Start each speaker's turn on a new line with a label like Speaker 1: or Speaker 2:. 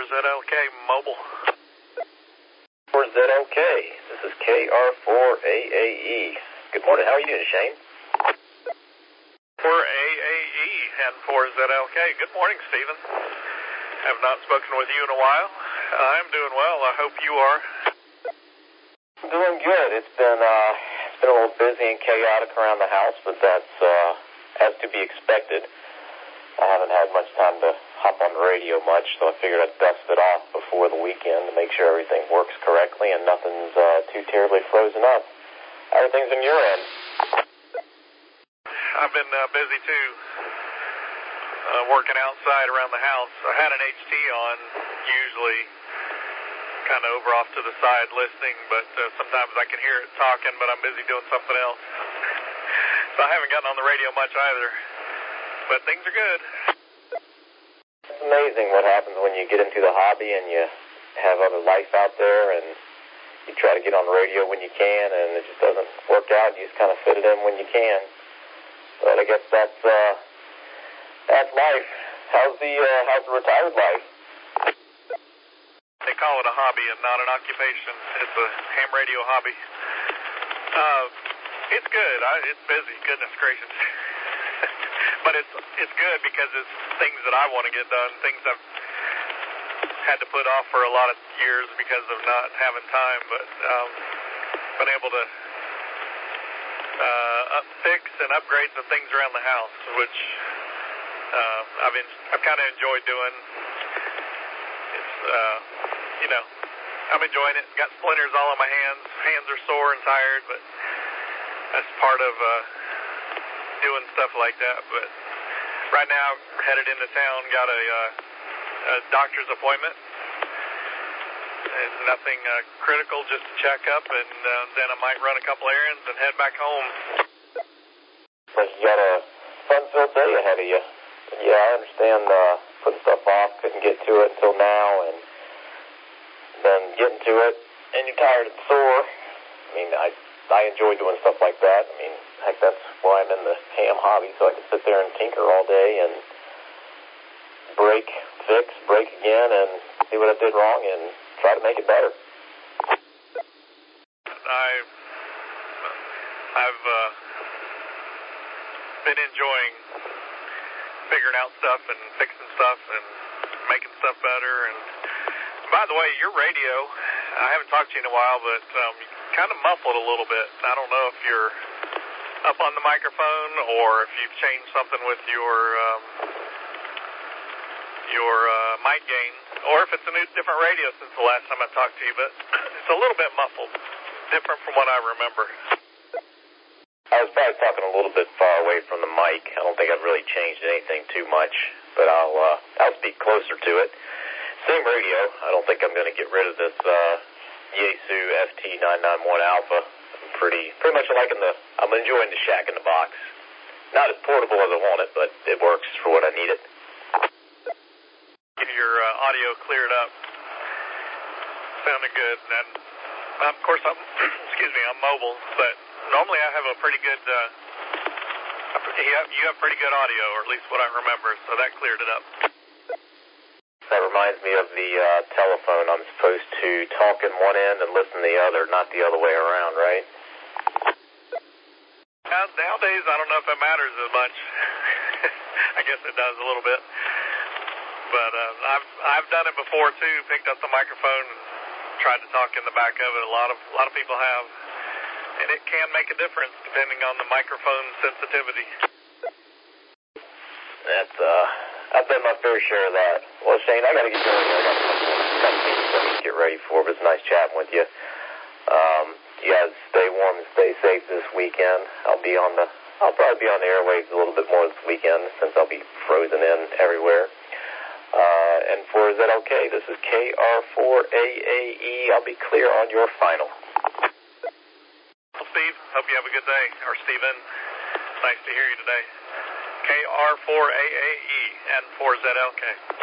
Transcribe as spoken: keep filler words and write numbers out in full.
Speaker 1: Z L K Mobile.
Speaker 2: four Z L K, this is K R four A A E. Good morning, how are you doing, Shane?
Speaker 1: four A A E and four Z L K. Good morning, Stephen. Have not spoken with you in a while. I'm doing well. I hope you are.
Speaker 2: Doing good. It's been uh, it's been a little busy and chaotic around the house, but that's uh, as to be expected. I haven't had much time to hop on the radio much, so I figured I'd dust it off before the weekend to make sure everything works correctly and nothing's uh, too terribly frozen up. How are things on your end?
Speaker 1: I've been uh, busy too, uh, working outside around the house. I had an H T on, usually kind of over off to the side listening, but uh, sometimes I can hear it talking, but I'm busy doing something else. So I haven't gotten on the radio much either, but things are good.
Speaker 2: It's amazing what happens when you get into the hobby and you have other life out there and you try to get on the radio when you can and it just doesn't work out. You just kind of fit it in when you can. But I guess that's uh, that's life. How's the uh, how's the retired life?
Speaker 1: They call it a hobby and not an occupation. It's a ham radio hobby. Uh, it's good. I, it's busy. Goodness gracious. But it's it's good because it's things that I want to get done. Things I've had to put off for a lot of years because of not having time. But um, been able to uh, up, fix and upgrade some things around the house, which uh, I've been, I've kind of enjoyed doing. It's uh, you know, I'm enjoying it. Got splinters all on my hands. Hands are sore and tired, but that's part of uh, doing stuff like that. But right now, headed into town, got a, uh, a doctor's appointment. It's nothing uh, critical, just a checkup, and uh, then I might run a couple errands and head back home.
Speaker 2: Like you got a fun-filled day ahead of you. Yeah, I understand uh, putting stuff off, couldn't get to it until now, and then getting to it, and you're tired and sore. I mean, I I enjoy doing stuff like that. I mean, heck, that's why I'm in the ham hobby, so I can sit there and tinker all day and break, fix, break again, and see what I did wrong and try to make it better.
Speaker 1: I, I've uh, been enjoying figuring out stuff and fixing stuff and making stuff better. And by the way, your radio, I haven't talked to you in a while, but um, kind of muffled a little bit. I don't know if you're up on the microphone or if you've changed something with your um, your uh, mic gain, or if it's a new, different radio since the last time I talked to you, but it's a little bit muffled, different from what I remember.
Speaker 2: I was probably talking a little bit far away from the mic. I don't think I've really changed anything too much, but I'll uh, I'll speak closer to it. Same radio. I don't think I'm going to get rid of this uh, Yaesu F T nine ninety-one Alpha. I'm pretty pretty much liking the. I'm enjoying the shack in the box. Not as portable as I want it, but it works for what I need it.
Speaker 1: Get your uh, audio cleared up. Sounded good, and um, of course I'm excuse me, I'm mobile, but normally I have a pretty good. Uh, you have you have pretty good audio, or at least what I remember, so that cleared it up.
Speaker 2: That reminds me of the uh, telephone. I'm supposed to talk in one end and listen the other, not the other way around, right?
Speaker 1: Uh, nowadays, I don't know if it matters as much. I guess it does a little bit. But uh, I've I've done it before too. Picked up the microphone and tried to talk in the back of it. A lot of a lot of people have, and it can make a difference depending on the microphone sensitivity.
Speaker 2: That's uh. I've done my fair share of that. Well, Shane, I got to get going here. I got some things I need to get ready for, but it's nice chatting with you. Um, you guys stay warm and stay safe this weekend. I'll be on the, I'll probably be on the airwaves a little bit more this weekend since I'll be frozen in everywhere. Uh, and for Z L K, this is K R four A A E. I'll be clear on your final.
Speaker 1: Well, Steve, hope you have a good day. Or Steven, nice to hear you today. K R four A A E and four Z L K.